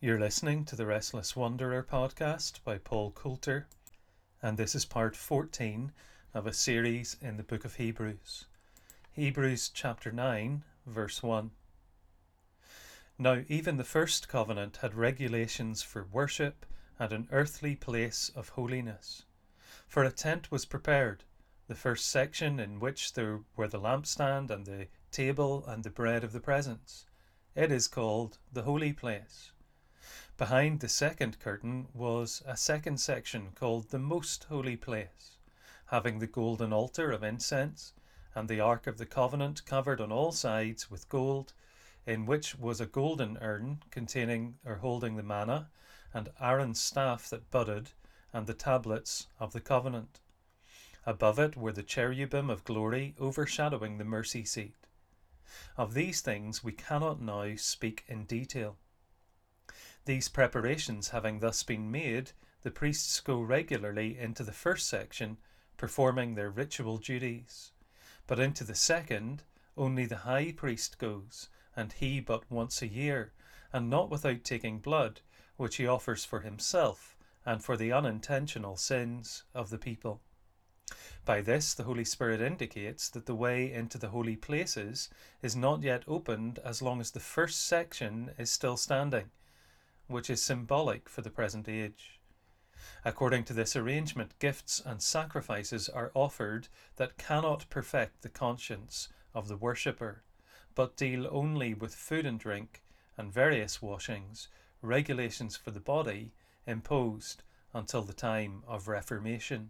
You're listening to the Restless Wanderer podcast by Paul Coulter, and this is part 14 of a series in the book of Hebrews. Hebrews chapter 9, verse 1. Now even the first covenant had regulations for worship and an earthly place of holiness. For a tent was prepared, the first section in which there were the lampstand and the table and the bread of the presence. It is called the holy place. Behind the second curtain was a second section called the most holy place, having the golden altar of incense and the ark of the covenant covered on all sides with gold, in which was a golden urn containing or holding the manna, and Aaron's staff that budded, and the tablets of the covenant. Above it were the cherubim of glory overshadowing the mercy seat. Of these things we cannot now speak in detail. These preparations having thus been made, the priests go regularly into the first section, performing their ritual duties. But into the second, only the high priest goes, and he but once a year, and not without taking blood, which he offers for himself and for the unintentional sins of the people. By this the Holy Spirit indicates that the way into the holy places is not yet opened as long as the first section is still standing, which is symbolic for the present age. According to this arrangement, gifts and sacrifices are offered that cannot perfect the conscience of the worshipper, but deal only with food and drink and various washings, regulations for the body imposed until the time of Reformation.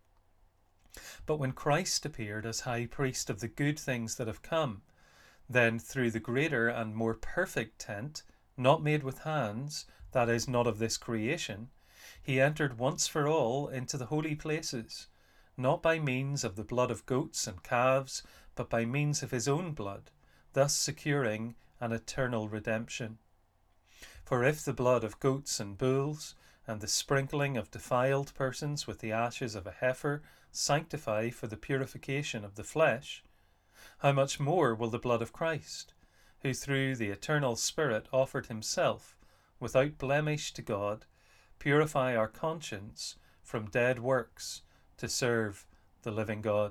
But when Christ appeared as high priest of the good things that have come, then through the greater and more perfect tent, not made with hands, that is, not of this creation, he entered once for all into the holy places, not by means of the blood of goats and calves, but by means of his own blood, thus securing an eternal redemption. For if the blood of goats and bulls, and the sprinkling of defiled persons with the ashes of a heifer sanctify for the purification of the flesh, how much more will the blood of Christ, who through the eternal Spirit offered himself without blemish to God, purify our conscience from dead works to serve the living God.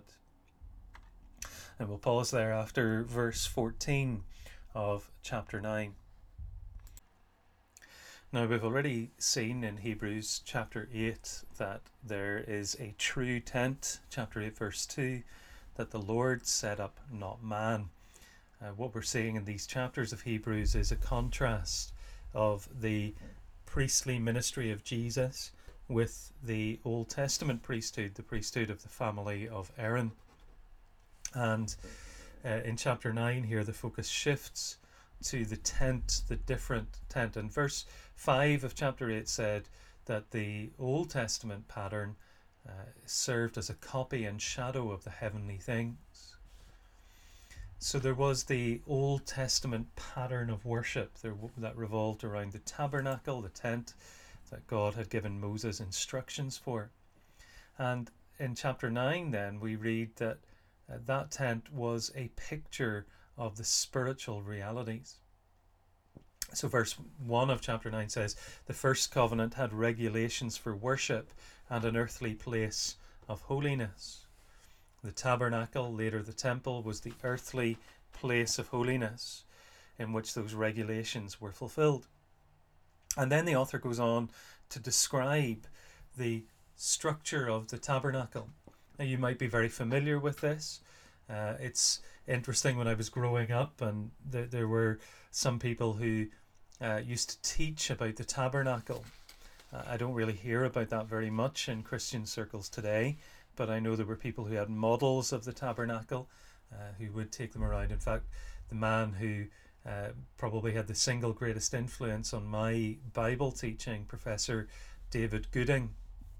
And we'll pause there after verse 14 of chapter 9. Now we've already seen in Hebrews chapter 8 that there is a true tent, chapter 8 verse 2, that the Lord set up, not man. What we're seeing in these chapters of Hebrews is a contrast of the priestly ministry of Jesus with the Old Testament priesthood, the priesthood of the family of Aaron. And in chapter 9 here, the focus shifts to the tent, the different tent. And verse 5 of chapter 8 said that the Old Testament pattern served as a copy and shadow of the heavenly things. So there was the Old Testament pattern of worship that revolved around the tabernacle, the tent that God had given Moses instructions for. And in chapter 9 then we read that that tent was a picture of the spiritual realities. So verse 1 of chapter 9 says, the first covenant had regulations for worship and an earthly place of holiness. The tabernacle, later the temple, was the earthly place of holiness in which those regulations were fulfilled. And then the author goes on to describe the structure of the tabernacle. Now you might be very familiar with this. It's interesting, when I was growing up, and there were some people who used to teach about the tabernacle. I don't really hear about that very much in Christian circles today, but I know there were people who had models of the tabernacle who would take them around. In fact, the man who probably had the single greatest influence on my Bible teaching, Professor David Gooding,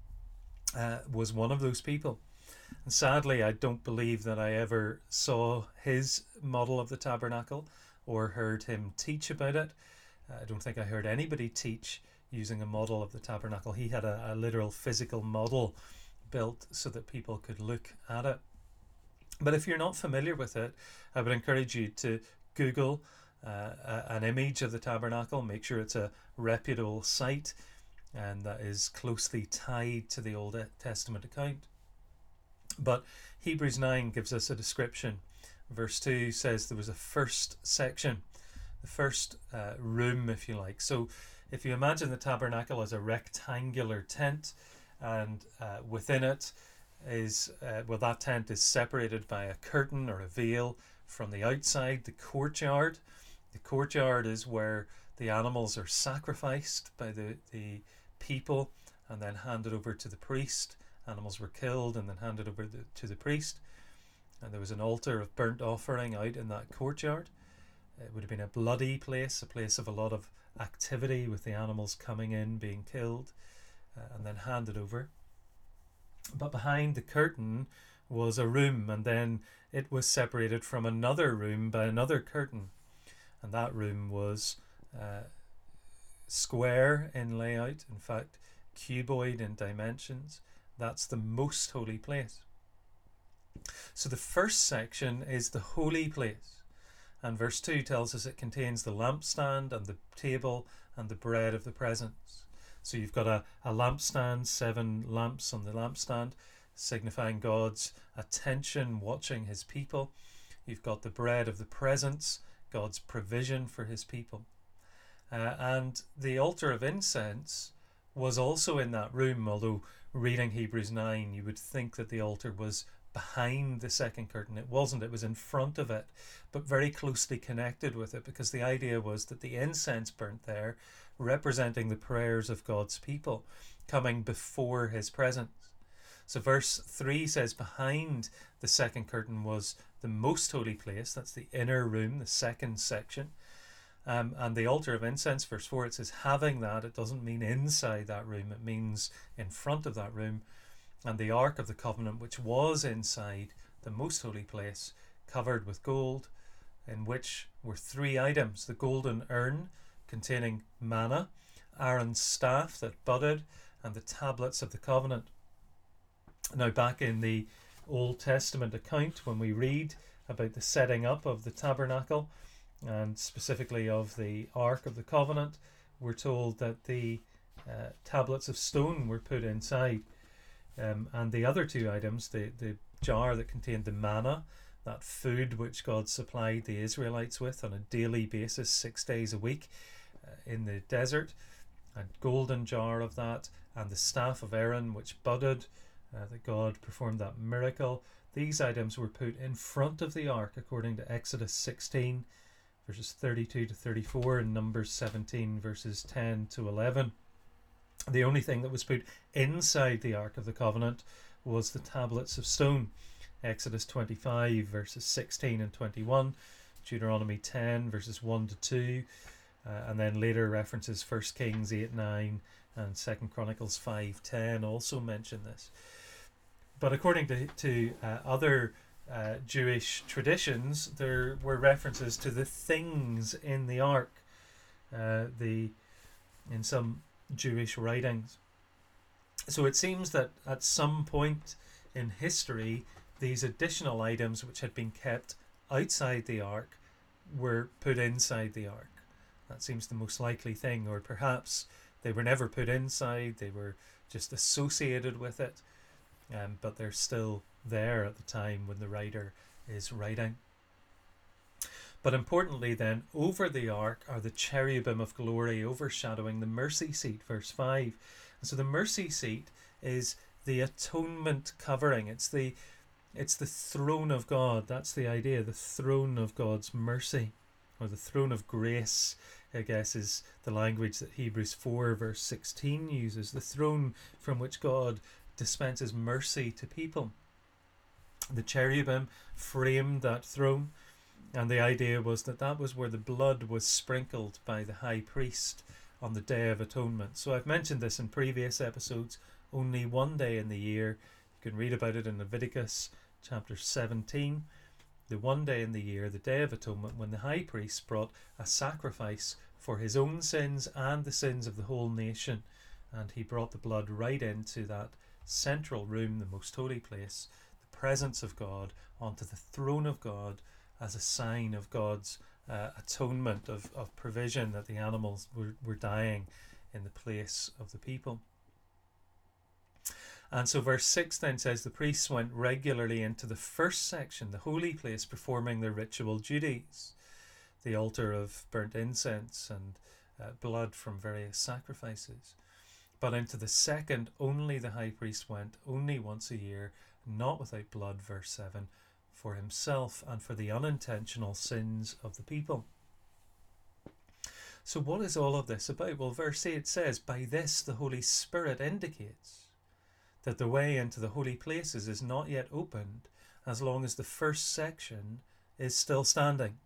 was one of those people. And sadly, I don't believe that I ever saw his model of the tabernacle or heard him teach about it. I don't think I heard anybody teach using a model of the tabernacle. He had a literal physical model built so that people could look at it. But if you're not familiar with it, I would encourage you to Google an image of the tabernacle, make sure it's a reputable site and that is closely tied to the Old Testament account. But Hebrews 9 gives us a description. Verse 2 says there was a first section, the first room, if you like. So if you imagine the tabernacle as a rectangular tent, and within it is, that tent is separated by a curtain or a veil from the outside, the courtyard. The courtyard is where the animals are sacrificed by the people and then handed over to the priest. Animals were killed and then handed over to the priest. And there was an altar of burnt offering out in that courtyard. It would have been a bloody place, a place of a lot of activity with the animals coming in, being killed, and then handed over. But behind the curtain was a room, and then it was separated from another room by another curtain. And that room was square in layout, in fact, cuboid in dimensions. That's the most holy place. So the first section is the holy place. And verse 2 tells us it contains the lampstand and the table and the bread of the presence. So you've got a lampstand, 7 lamps on the lampstand, signifying God's attention, watching his people. You've got the bread of the presence, God's provision for his people. And the altar of incense was also in that room, although reading Hebrews 9, you would think that the altar was behind the second curtain. It wasn't, it was in front of it, but very closely connected with it, because the idea was that the incense burnt there, representing the prayers of God's people coming before his presence. So verse 3 says behind the second curtain was the most holy place. That's the inner room, the second section. And the altar of incense, verse 4, it says having that. It doesn't mean inside that room, it means in front of that room. And the Ark of the Covenant, which was inside the most holy place, covered with gold, in which were 3 items: the golden urn containing manna, Aaron's staff that budded, and the tablets of the covenant. Now, back in the Old Testament account, when we read about the setting up of the tabernacle, and specifically of the Ark of the Covenant, we're told that the tablets of stone were put inside. And the other 2 items, the jar that contained the manna, that food which God supplied the Israelites with on a daily basis, 6 days a week in the desert, a golden jar of that, and the staff of Aaron which budded, that God performed that miracle. These items were put in front of the ark according to Exodus 16 verses 32 to 34 and Numbers 17 verses 10 to 11. The only thing that was put inside the Ark of the Covenant was the tablets of stone. Exodus 25 verses 16 and 21, Deuteronomy 10 verses 1 to 2, and then later references 1 Kings 8-9 and 2 Chronicles 5:10 also mention this. But according to other Jewish traditions, there were references to the things in the ark. In some Jewish writings. So it seems that at some point in history, these additional items which had been kept outside the ark were put inside the ark. That seems the most likely thing, or perhaps they were never put inside, they were just associated with it, but they're still there at the time when the writer is writing. But importantly then, over the ark are the cherubim of glory overshadowing the mercy seat, verse 5. And so the mercy seat is the atonement covering. It's the throne of God. That's the idea, the throne of God's mercy, or the throne of grace, I guess, is the language that Hebrews 4 verse 16 uses. The throne from which God dispenses mercy to people. The cherubim framed that throne. And the idea was that was where the blood was sprinkled by the high priest on the Day of Atonement. So I've mentioned this in previous episodes. Only one day in the year, you can read about it in Leviticus chapter 17. The one day in the year, the Day of Atonement, when the high priest brought a sacrifice for his own sins and the sins of the whole nation. And he brought the blood right into that central room, the most holy place, the presence of God, onto the throne of God, as a sign of God's atonement, of provision, that the animals were dying in the place of the people. And so verse 6 then says the priests went regularly into the first section, the holy place, performing their ritual duties, the altar of burnt incense and blood from various sacrifices. But into the second, only the high priest went, only once a year, not without blood, verse 7, for himself and for the unintentional sins of the people. So what is all of this about? Well, verse 8 says, by this the Holy Spirit indicates that the way into the holy places is not yet opened as long as the first section is still standing.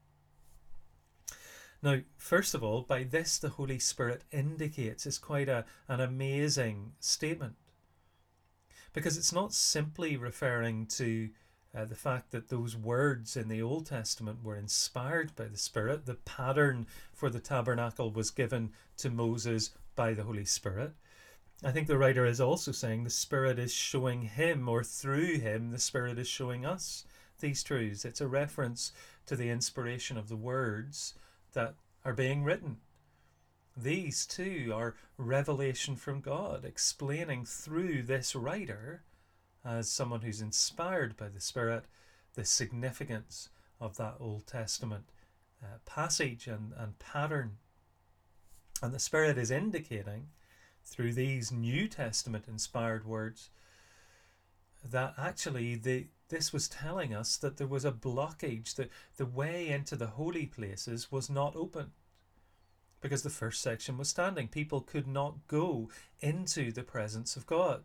Now, first of all, by this the Holy Spirit indicates is quite an amazing statement, because it's not simply referring to the fact that those words in the Old Testament were inspired by the Spirit. The pattern for the tabernacle was given to Moses by the Holy Spirit. I think the writer is also saying the Spirit is showing him, or through him, the Spirit is showing us these truths. It's a reference to the inspiration of the words that are being written. These too are revelation from God, explaining through this writer, as someone who's inspired by the Spirit, the significance of that Old Testament passage and pattern. And the Spirit is indicating through these New Testament inspired words that actually this was telling us that there was a blockage, that the way into the holy places was not open because the first section was standing. People could not go into the presence of God.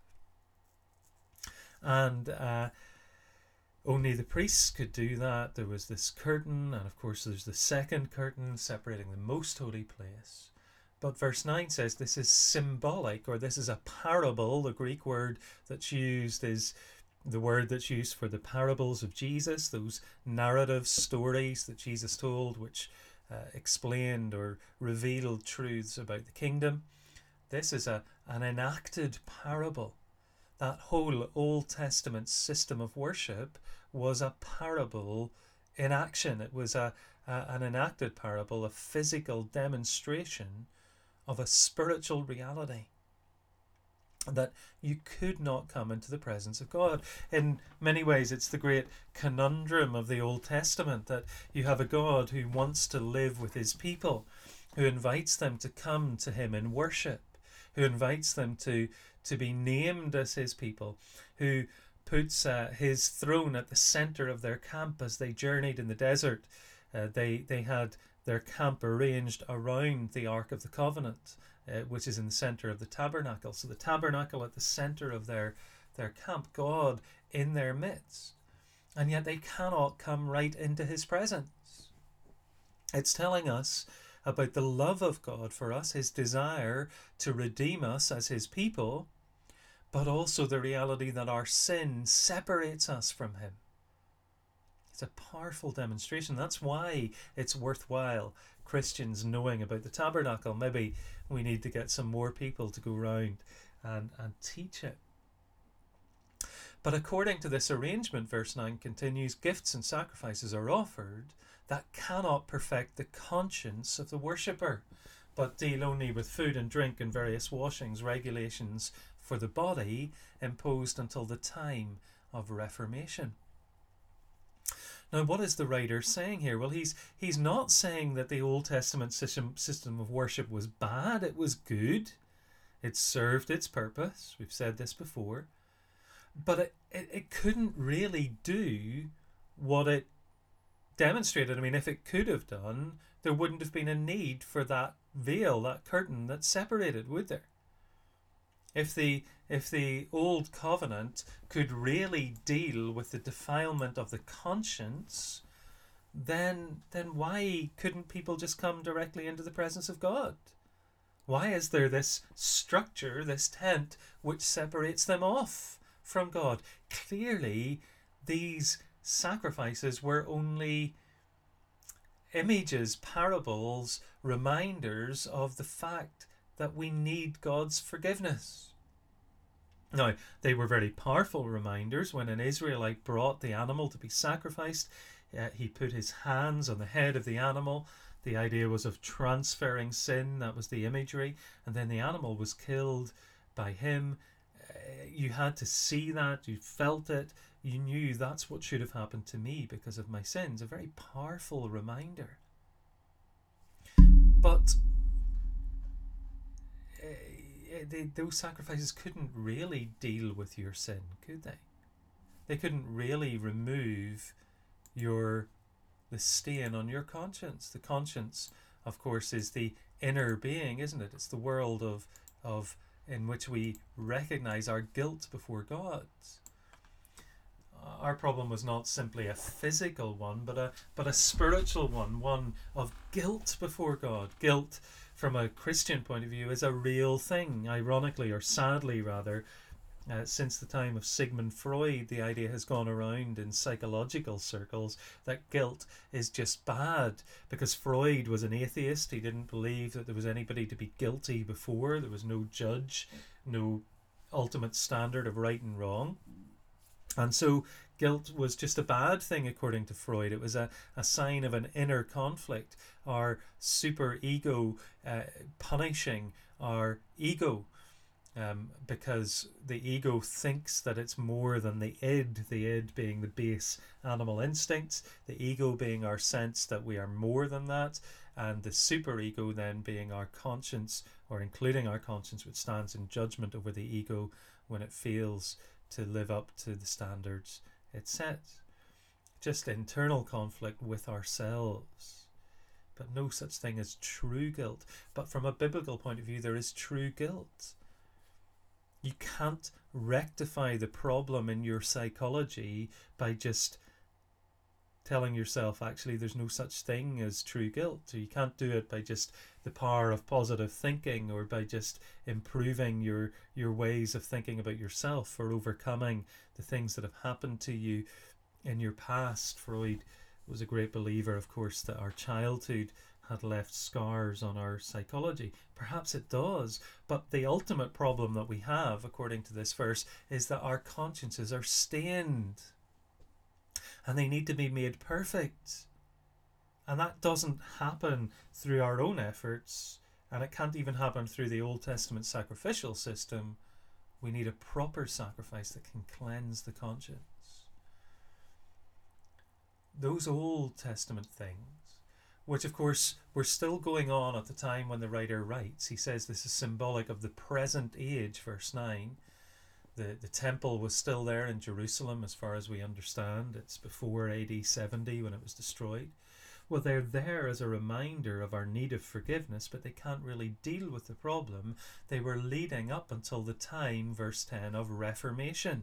And only the priests could do that. There was this curtain, and of course there's the second curtain separating the most holy place. But verse 9 says this is symbolic, or this is a parable. The Greek word that's used is the word that's used for the parables of Jesus, those narrative stories that Jesus told, which explained or revealed truths about the kingdom. This is an enacted parable. That whole Old Testament system of worship was a parable in action. It was an enacted parable, a physical demonstration of a spiritual reality, that you could not come into the presence of God. In many ways, it's the great conundrum of the Old Testament, that you have a God who wants to live with his people, who invites them to come to him in worship, who invites them to be named as his people, who puts his throne at the center of their camp as they journeyed in the desert. They had their camp arranged around the Ark of the Covenant, which is in the center of the tabernacle. So the tabernacle at the center of their camp, God in their midst. And yet they cannot come right into his presence. It's telling us about the love of God for us, his desire to redeem us as his people, but also the reality that our sin separates us from him. It's a powerful demonstration. That's why it's worthwhile Christians knowing about the tabernacle. Maybe we need to get some more people to go round and teach it. But according to this arrangement, verse 9 continues, gifts and sacrifices are offered that cannot perfect the conscience of the worshipper, but deal only with food and drink and various washings, regulations for the body imposed until the time of Reformation. Now, what is the writer saying here? Well, he's not saying that the Old Testament system of worship was bad. It was good. It served its purpose. We've said this before. But it couldn't really do what it demonstrated. I mean, if it could have done, there wouldn't have been a need for that veil, that curtain that separated, would there? If the old covenant could really deal with the defilement of the conscience, then why couldn't people just come directly into the presence of God? Why is there this structure, this tent, which separates them off from God? Clearly, these sacrifices were only images, parables, reminders of the fact that we need God's forgiveness. Now, they were very powerful reminders. When an Israelite brought the animal to be sacrificed, He put his hands on the head of the animal. The idea was of transferring sin. That was the imagery. And then the animal was killed by him. You had to see that. You felt it. You knew that's what should have happened to me because of my sins. A very powerful reminder. But those sacrifices couldn't really deal with your sin, could they? They couldn't really remove the stain on your conscience. The conscience, of course, is the inner being, isn't it? It's the world of in which we recognize our guilt before God. Our problem was not simply a physical one, but a spiritual one of guilt before God. Guilt, from a Christian point of view, is a real thing. Ironically, or sadly rather, since the time of Sigmund Freud, the idea has gone around in psychological circles that guilt is just bad, because Freud was an atheist. He didn't believe that there was anybody to be guilty before. There was no judge, no ultimate standard of right and wrong. And so guilt was just a bad thing according to Freud. It was a sign of an inner conflict, our super ego punishing our ego. Because the ego thinks that it's more than the id being the base animal instincts, the ego being our sense that we are more than that, and the superego then being our conscience, or including our conscience, which stands in judgment over the ego when it fails to live up to the standards it sets. Just internal conflict with ourselves. But no such thing as true guilt. But from a biblical point of view, there is true guilt. You can't rectify the problem in your psychology by just telling yourself, actually, there's no such thing as true guilt. Or you can't do it by just the power of positive thinking, or by just improving your ways of thinking about yourself, or overcoming the things that have happened to you in your past. Freud was a great believer, of course, that our childhood had left scars on our psychology. Perhaps it does, but the ultimate problem that we have, according to this verse, is that our consciences are stained and they need to be made perfect. And that doesn't happen through our own efforts, and it can't even happen through the Old Testament sacrificial system. We need a proper sacrifice that can cleanse the conscience. Those Old Testament things, which of course were still going on at the time when the writer writes. He says this is symbolic of the present age, verse 9. The temple was still there in Jerusalem, as far as we understand. It's before AD 70 when it was destroyed. Well, they're there as a reminder of our need of forgiveness, but they can't really deal with the problem. They were leading up until the time, verse 10, of Reformation.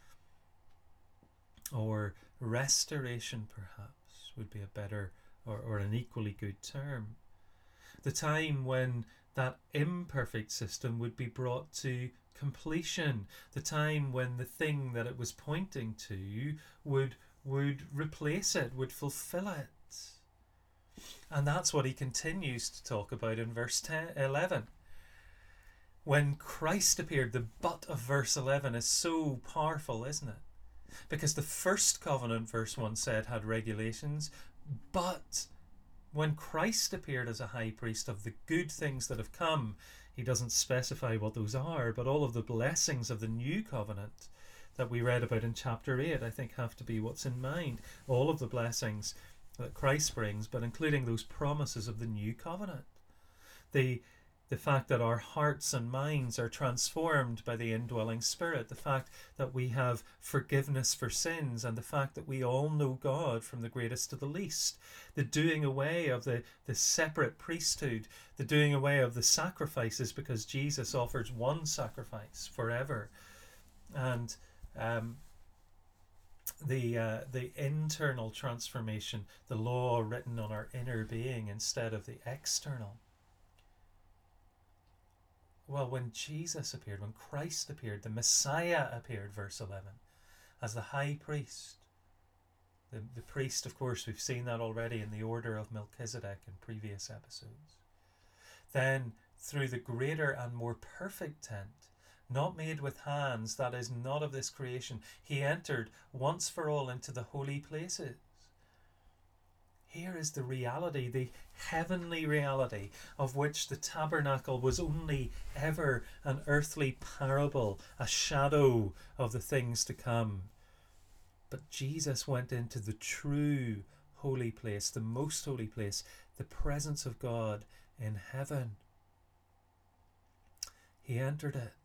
Or restoration, perhaps, would be a better or an equally good term. The time when that imperfect system would be brought to completion. The time when the thing that it was pointing to would replace it, would fulfill it. And that's what he continues to talk about in verse 11. When Christ appeared, the but of verse 11 is so powerful, isn't it? Because the first covenant, verse 1 said, had regulations, but when Christ appeared as a high priest of the good things that have come, he doesn't specify what those are, but all of the blessings of the new covenant that we read about in chapter 8, I think, have to be what's in mind. All of the blessings that Christ brings, but including those promises of the new covenant. The fact that our hearts and minds are transformed by the indwelling Spirit, the fact that we have forgiveness for sins, and the fact that we all know God from the greatest to the least, the doing away of the separate priesthood, the doing away of the sacrifices, because Jesus offers one sacrifice forever, and the internal transformation, the law written on our inner being instead of the external. Well, when Jesus appeared, when Christ appeared, the Messiah appeared, verse 11, as the high priest. The priest, of course, we've seen that already in the order of Melchizedek in previous episodes. Then, through the greater and more perfect tent, not made with hands, that is not of this creation, he entered once for all into the holy places. Here is the reality, the heavenly reality, of which the tabernacle was only ever an earthly parable, a shadow of the things to come. But Jesus went into the true holy place, the most holy place, the presence of God in heaven. He entered it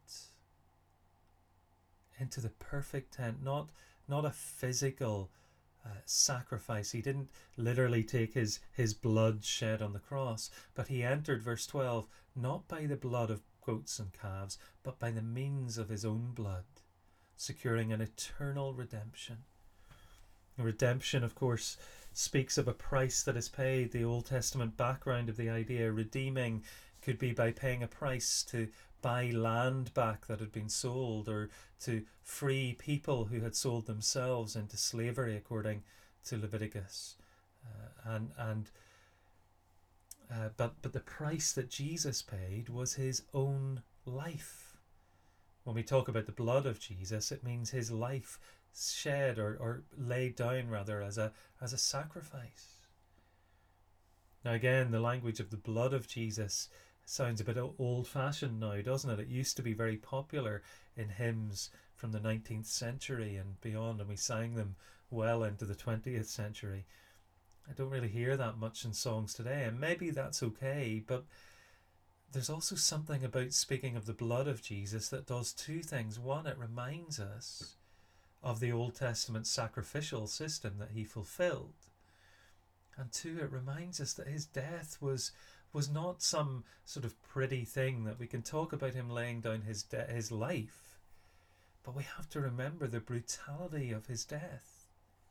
into the perfect tent, not a physical sacrifice. He didn't literally take his blood shed on the cross, but he entered, verse 12, not by the blood of goats and calves, but by the means of his own blood, securing an eternal redemption. Redemption, of course, speaks of a price that is paid. The Old Testament background of the idea, redeeming, could be by paying a price to buy land back that had been sold, or to free people who had sold themselves into slavery, according to Leviticus. But the price that Jesus paid was his own life. When we talk about the blood of Jesus, it means his life shed or laid down rather as a sacrifice. Now again, the language of the blood of Jesus sounds a bit old-fashioned now, doesn't it? It used to be very popular in hymns from the 19th century and beyond, and we sang them well into the 20th century. I don't really hear that much in songs today, and maybe that's okay, but there's also something about speaking of the blood of Jesus that does two things. One, it reminds us of the Old Testament sacrificial system that he fulfilled. And two, it reminds us that his death was not some sort of pretty thing that we can talk about him laying down his life, but we have to remember the brutality of his death.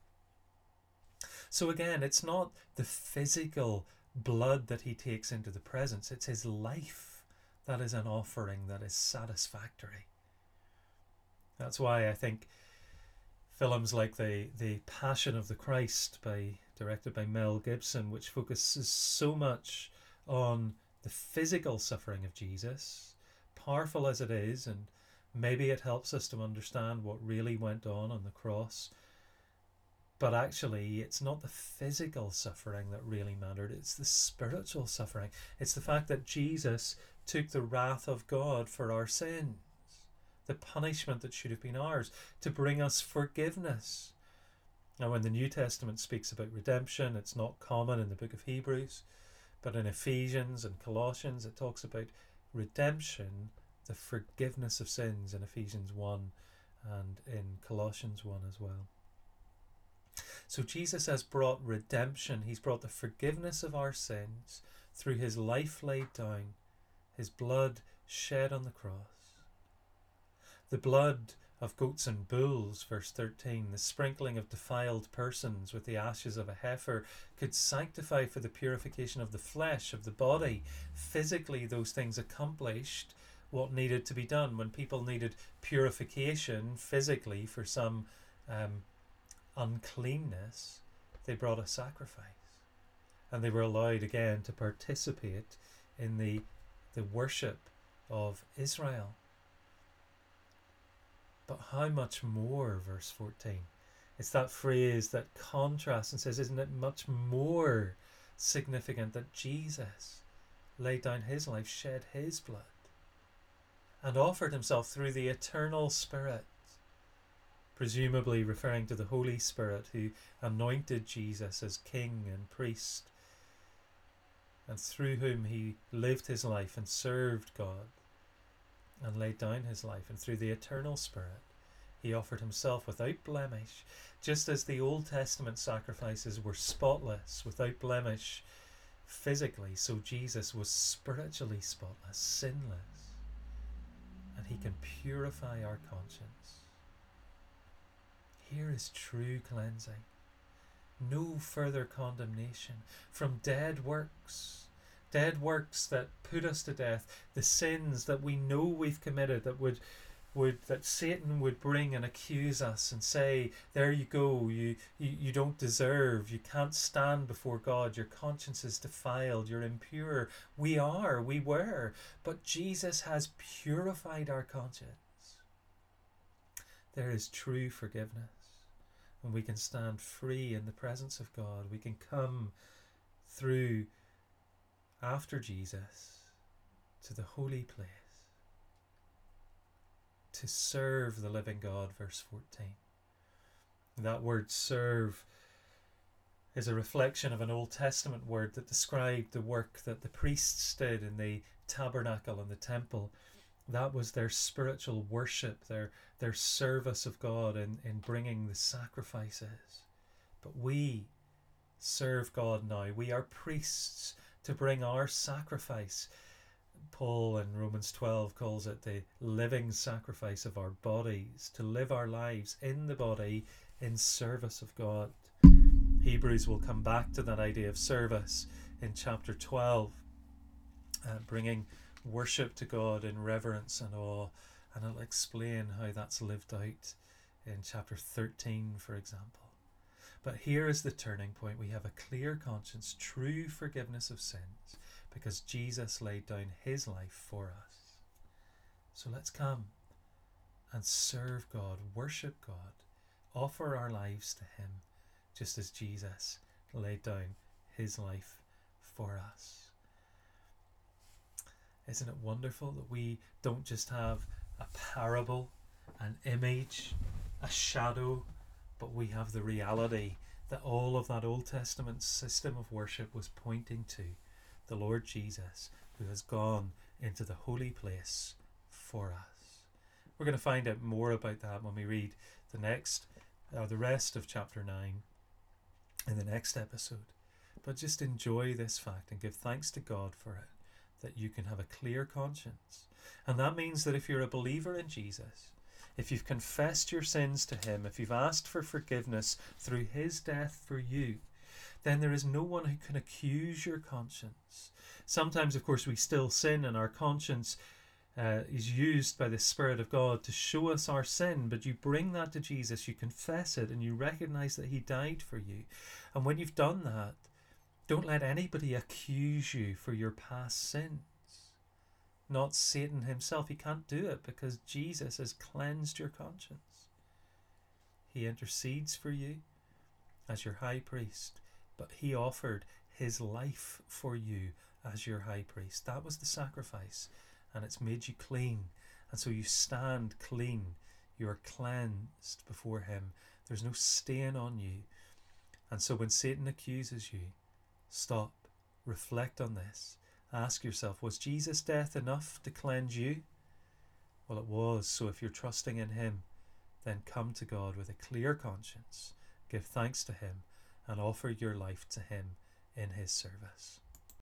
So again, it's not the physical blood that he takes into the presence, it's his life that is an offering that is satisfactory. That's why I think films like the Passion of the Christ, directed by Mel Gibson, which focuses so much on the physical suffering of Jesus, powerful as it is, and maybe it helps us to understand what really went on the cross, but actually it's not the physical suffering that really mattered, it's the spiritual suffering. It's the fact that Jesus took the wrath of God for our sins, the punishment that should have been ours, to bring us forgiveness. Now when the New Testament speaks about redemption, it's not common in the book of Hebrews, but in Ephesians and Colossians it talks about redemption, the forgiveness of sins in Ephesians 1 and in Colossians 1 as well. So Jesus has brought redemption. He's brought the forgiveness of our sins through his life laid down, his blood shed on the cross. The blood of goats and bulls, verse 13, the sprinkling of defiled persons with the ashes of a heifer, could sanctify for the purification of the flesh, of the body. Physically, those things accomplished what needed to be done. When people needed purification physically for some uncleanness, they brought a sacrifice, and they were allowed again to participate in the worship of Israel. But how much more, verse 14? It's that phrase that contrasts and says, isn't it much more significant that Jesus laid down his life, shed his blood, and offered himself through the eternal Spirit, presumably referring to the Holy Spirit who anointed Jesus as king and priest, and through whom he lived his life and served God and laid down his life, and through the eternal Spirit he offered himself without blemish. Just as the Old Testament sacrifices were spotless, without blemish physically, so Jesus was spiritually spotless, sinless, and he can purify our conscience. Here is true cleansing. No further condemnation from dead works that put us to death, the sins that we know we've committed, that Satan would bring and accuse us and say, there you go, you don't deserve, you can't stand before God, your conscience is defiled, you're impure. We were, but Jesus has purified our conscience. There is true forgiveness. and we can stand free in the presence of God. We can come through after Jesus to the holy place to serve the living God, verse 14. That word serve is a reflection of an Old Testament word that described the work that the priests did in the tabernacle and the temple. That was their spiritual worship, their service of God in bringing the sacrifices. But we serve God now. We are priests to bring our sacrifice. Paul in Romans 12 calls it the living sacrifice of our bodies, to live our lives in the body in service of God. Hebrews will come back to that idea of service in chapter 12, bringing worship to God in reverence and awe, and it'll explain how that's lived out in chapter 13, for example. But here is the turning point. We have a clear conscience, true forgiveness of sins, because Jesus laid down his life for us. So let's come and serve God, worship God, offer our lives to him, just as Jesus laid down his life for us. Isn't it wonderful that we don't just have a parable, an image, a shadow, but we have the reality that all of that Old Testament system of worship was pointing to the Lord Jesus, who has gone into the holy place for us. We're going to find out more about that when we read the rest of chapter 9 in the next episode. But just enjoy this fact and give thanks to God for it, that you can have a clear conscience. And that means that if you're a believer in Jesus, if you've confessed your sins to him, if you've asked for forgiveness through his death for you, then there is no one who can accuse your conscience. Sometimes, of course, we still sin, and our conscience is used by the Spirit of God to show us our sin, but you bring that to Jesus, you confess it, and you recognize that he died for you. And when you've done that, don't let anybody accuse you for your past sins. Not Satan himself. He can't do it because Jesus has cleansed your conscience. He intercedes for you as your high priest, but he offered his life for you as your high priest. That was the sacrifice, and it's made you clean. And so you stand clean. You are cleansed before him. There's no stain on you. And so when Satan accuses you, stop, reflect on this. Ask yourself, was Jesus' death enough to cleanse you? Well, it was. So if you're trusting in him, then come to God with a clear conscience, give thanks to him, and offer your life to him in his service.